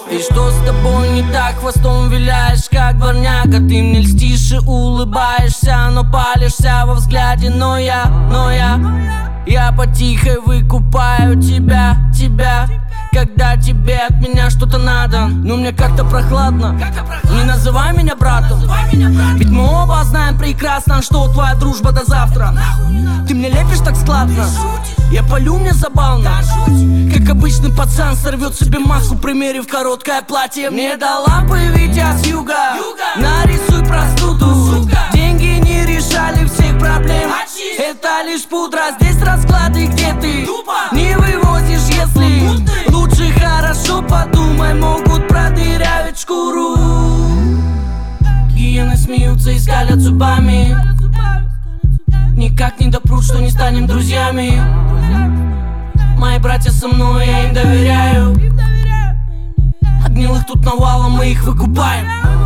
И что с тобой не так, хвостом виляешь, как дворняга. Ты мне льстишь и улыбаешься, но палишься во взгляде. Но я по-тихой выкупаю тебя. Когда тебе от меня что-то надо, но мне как-то прохладно. Не называй меня братом, ведь мы оба знаем прекрасно, что твоя дружба до завтра. Ты мне лепишь так складно, я палю, мне забавно. Как обычный пацан сорвет себе маску, примерив короткое платье. Мне до лампы Витя с юга, нарисуй простуду. Деньги не решали всех проблем, это лишь пудра. Здесь расклады, где ты не вывозишь, если лучше хорошо подумай, могут продырявить шкуру. Гиены смеются и скалят зубами, никак не допрут, что не станем друзьями. Мои братья со мной, я им доверяю. От гнилых тут навалом, мы их выкупаем.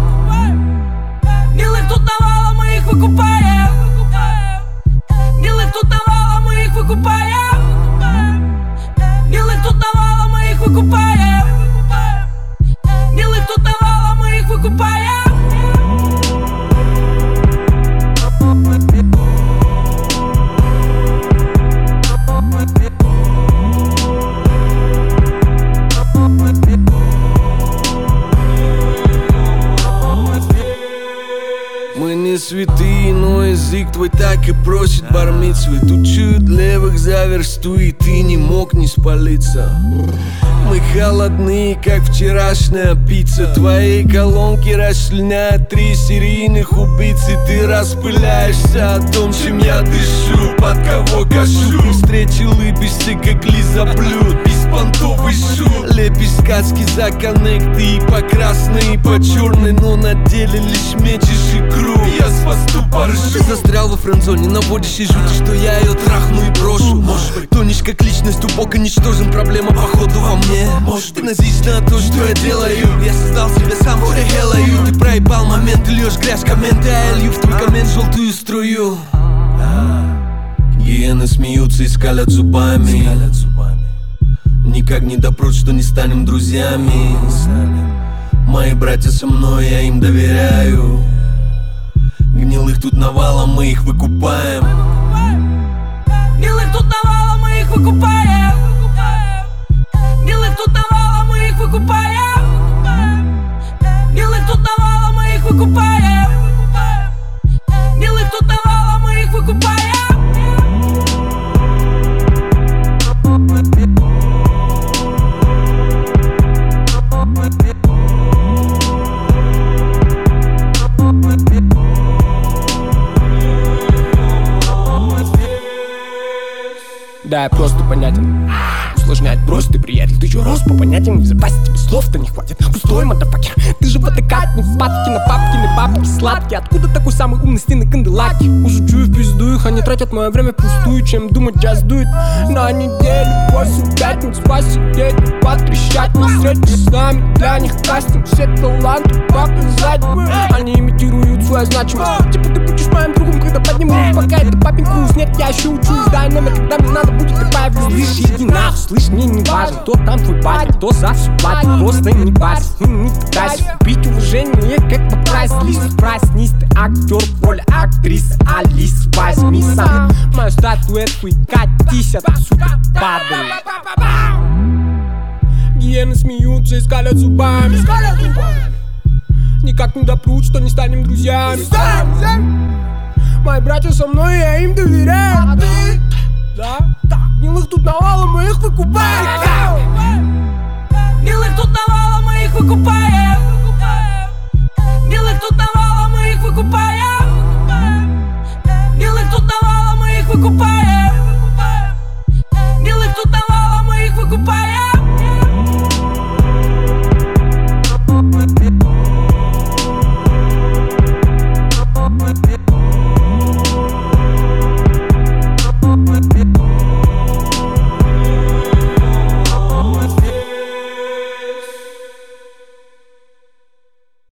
Гнилых тут навалом, мы их выкупаем. Гнилых тут навалом, мы их выкупаем. Гнилых тут навалом, мы их выкупаем. Гнилых тут навалом, мы их выкупаем. Мы не святые, но язык твой так и просит бар-мицвы. Тут чуют левых за версту, и ты не мог не спалиться. Мы холодные, как вчерашняя пицца. Твои колонки расчленяют 3 серийных убийц. И ты распыляешься о том, чем я дышу, под кого кашу. При встрече улыбишься, как лизоблюд, беспонтовый шут. Лепишь сказки за коннекты и по красной, и по черной, но на деле лишь мечешь игру. Я с посту поржу. Ты застрял во френдзоне, наводишь и жути, что я ее трахну и брошу. Может быть, тонешь как личность, глубоко ничтожен, проблема походу во мне. Может, ты надеешься на то, что я делаю. Я создал себя сам, what the hell are you? Ты проебал момент, ты льешь грязь в комменты, а я лью в твой коммент желтую струю. Гиены смеются и скалят зубами, никак не допрут, что не станем друзьями. Мои братья со мной, я им доверяю. Гнилых тут навалом, мы их выкупаем. Гнилых тут навалом, мы их выкупаем. Гнилых тут навалом, мы их выкупаем. Гнилых тут навалом, мы их выкупаем. Гнилых тут навалом, мы их выкупаем. Да, я просто понятен. Усложнять брось, ты приятель. Ты чё рос по понятиям, в запасе тебе слов-то не хватит. Пустой модерфакер, ты же ВТК, не спадки на папки, бабки сладкие. Откуда такой самый умный стены канделаки? Уже чую в пизду их, они тратят мое время впустую. Чем думать, час дует на неделю, 8-5 посидеть, потрещать. Не встретишь с нами, для них кастинг, все таланты показать. Они имитируют свою значимость. Типа ты будешь моим другом, когда подниму. Пока это папеньку снег, я еще учусь. Дай номер, когда мне надо будет, ты появлюсь. Иди нахуй, слышь, мне не важно, кто там твой парень, кто за все платит. Просто не парься, не пытайся купить уважение, как по прайс-листу. Проснись, ты актер в роли актрисы Алис. Возьми сам мою статуэтку и катись отсюда, падай. Гиены смеются и скалят зубами, никак не допрут, что не станем друзьями. Мои братья со мной, я им доверяю. А ты? Да? Гнилых тут навалом, мы их выкупаем. Гнилых тут навалом, мы их выкупаем. Гнилых тут навалом, мы их выкупаем. Гнилых тут навалом, мы их выкупаем.